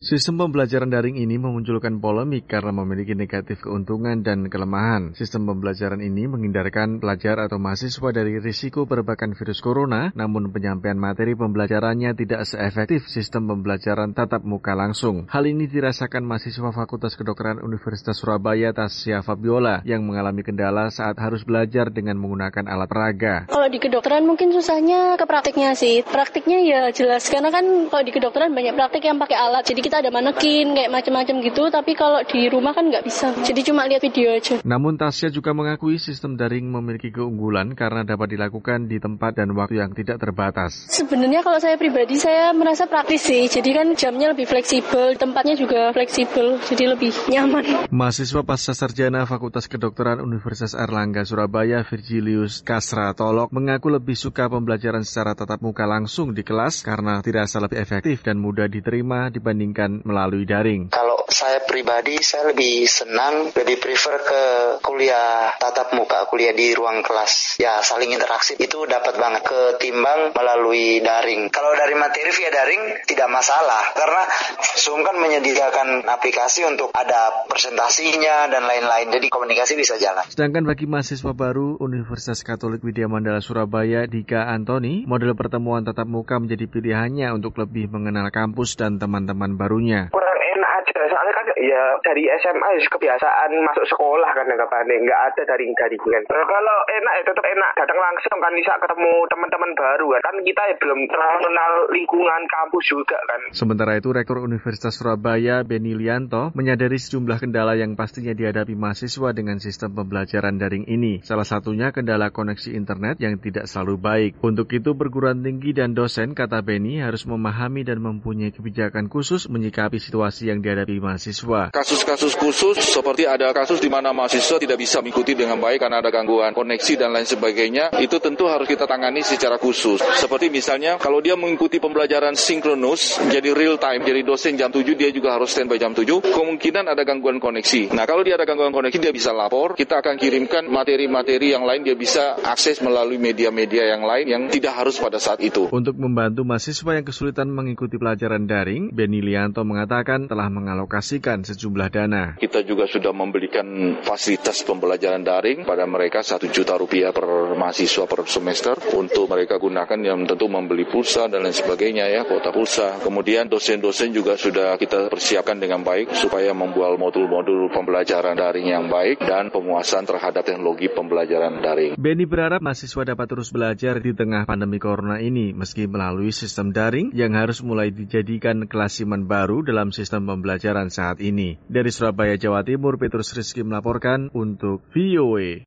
Sistem pembelajaran daring ini memunculkan polemik karena memiliki negatif keuntungan dan kelemahan. Sistem pembelajaran ini menghindarkan pelajar atau mahasiswa dari risiko perbakan virus corona, namun penyampaian materi pembelajarannya tidak seefektif sistem pembelajaran tatap muka langsung. Hal ini dirasakan mahasiswa Fakultas Kedokteran Universitas Surabaya Tasya Fabiola yang mengalami kendala saat harus belajar dengan menggunakan alat peraga. Kalau di kedokteran mungkin susahnya ke praktiknya sih. Praktiknya ya jelas, karena kan kalau di kedokteran banyak praktik yang pakai alat, jadi kita ada manekin kayak macam-macam gitu, tapi kalau di rumah kan nggak bisa, jadi cuma lihat video aja. Namun Tasya juga mengakui sistem daring memiliki keunggulan karena dapat dilakukan di tempat dan waktu yang tidak terbatas. Sebenarnya kalau saya pribadi, saya merasa praktis sih, jadi kan jamnya lebih fleksibel, tempatnya juga fleksibel, jadi lebih nyaman. Mahasiswa pasca sarjana Fakultas Kedokteran Universitas Airlangga Surabaya Virgilius Kasra Tolok mengaku lebih suka pembelajaran secara tatap muka langsung di kelas karena dirasa lebih efektif dan mudah diterima dibandingkan melalui daring. Kalau saya pribadi, saya lebih senang, lebih prefer ke kuliah tatap muka, kuliah di ruang kelas. Ya, saling interaksi itu dapat banget ketimbang melalui daring. Kalau dari materi via daring tidak masalah, karena Zoom kan menyediakan aplikasi untuk ada presentasinya dan lain-lain, jadi komunikasi bisa jalan. Sedangkan bagi mahasiswa baru Universitas Katolik Widya Mandala Surabaya, Dika Antoni, model pertemuan tatap muka menjadi pilihannya untuk lebih mengenal kampus dan teman-teman barunya. Kurang enak aja, soalnya kan ya dari SMA kebiasaan masuk sekolah kan anggapannya, nggak ada daring-daringan. Kalau enak ya tetap enak, datang langsung kan bisa ketemu teman-teman baru kan kita ya belum terlalu kenal lingkungan kampus juga kan. Sementara itu Rektor Universitas Surabaya Beni Lianto menyadari sejumlah kendala yang pastinya dihadapi mahasiswa dengan sistem pembelajaran daring ini. Salah satunya kendala koneksi internet yang tidak selalu baik. Untuk itu perguruan tinggi dan dosen, kata Beni, harus memahami dan mempunyai kebijakan khusus menyikapi situasi yang dihadapi mahasiswa. Kasus-kasus khusus seperti ada kasus di mana mahasiswa tidak bisa mengikuti dengan baik karena ada gangguan koneksi dan lain sebagainya, itu tentu harus kita tangani secara khusus. Seperti misalnya kalau dia mengikuti pembelajaran sinkronus, jadi real time, jadi dosen jam 7 dia juga harus standby jam 7, kemungkinan ada gangguan koneksi. Nah, kalau dia ada gangguan koneksi dia bisa lapor, kita akan kirimkan materi-materi yang lain, dia bisa akses melalui media-media yang lain yang tidak harus pada saat itu. Untuk membantu mahasiswa yang kesulitan mengikuti pelajaran daring, Beni Lianto mengatakan telah mengalokasikan sejumlah dana. Kita juga sudah memberikan fasilitas pembelajaran daring pada mereka Rp1 juta per mahasiswa per semester untuk mereka gunakan, yang tentu membeli pulsa dan lain sebagainya ya, kuota pulsa. Kemudian dosen-dosen juga sudah kita persiapkan dengan baik supaya membuat modul-modul pembelajaran daring yang baik dan penguasaan terhadap teknologi pembelajaran daring. Beni berharap mahasiswa dapat terus belajar di tengah pandemi corona ini meski melalui sistem daring yang harus mulai dijadikan kelasiman baru dalam sistem pembelajaran saat ini. Dari Surabaya, Jawa Timur, Petrus Rizky melaporkan untuk VOA.